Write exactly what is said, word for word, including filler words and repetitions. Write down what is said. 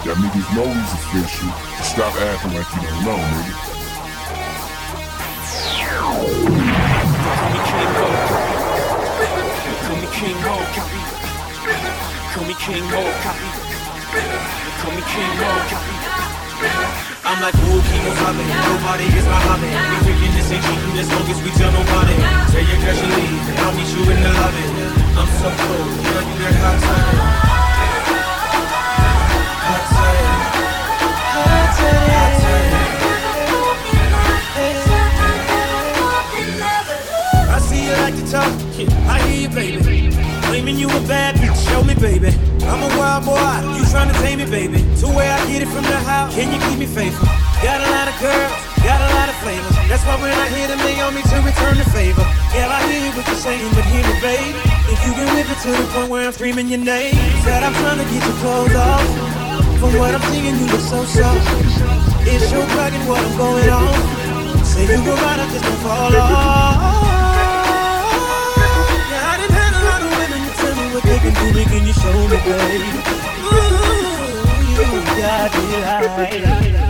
That niggas know he's official. Stop acting like you don't know, nigga. Call me King Ho, copy. Call me King Ho, copy. Call me King Ho, copy. I'm like, ooh, King Ho, copy. Nobody is my hobby. We thinking this ain't cheating as long as we tell nobody. Tell your girl she leave, and I'll meet you in the lobby. I'm so cold, girl, you get hot time. Hot time. Hot time. Hot time. I see you like to talk, I hear you, baby. Claiming you a bad bitch, show me, baby. I'm a wild boy, you tryna tame me, baby. To where I get it from the house, can you keep me faithful? Got a lot of girls, got a lot of flavors. That's why when I hear them, they on me to return the favor. Yeah, I hear what you're saying, but hear me, babe. If you can whip it to the point where I'm screaming your name. Said I'm tryna get your clothes off. From what I'm seeing, you look so soft. It's your bragging what I'm going on. Say you go right, I just don't fall off. What they can do, can you show me, baby? Ooh, you got me right.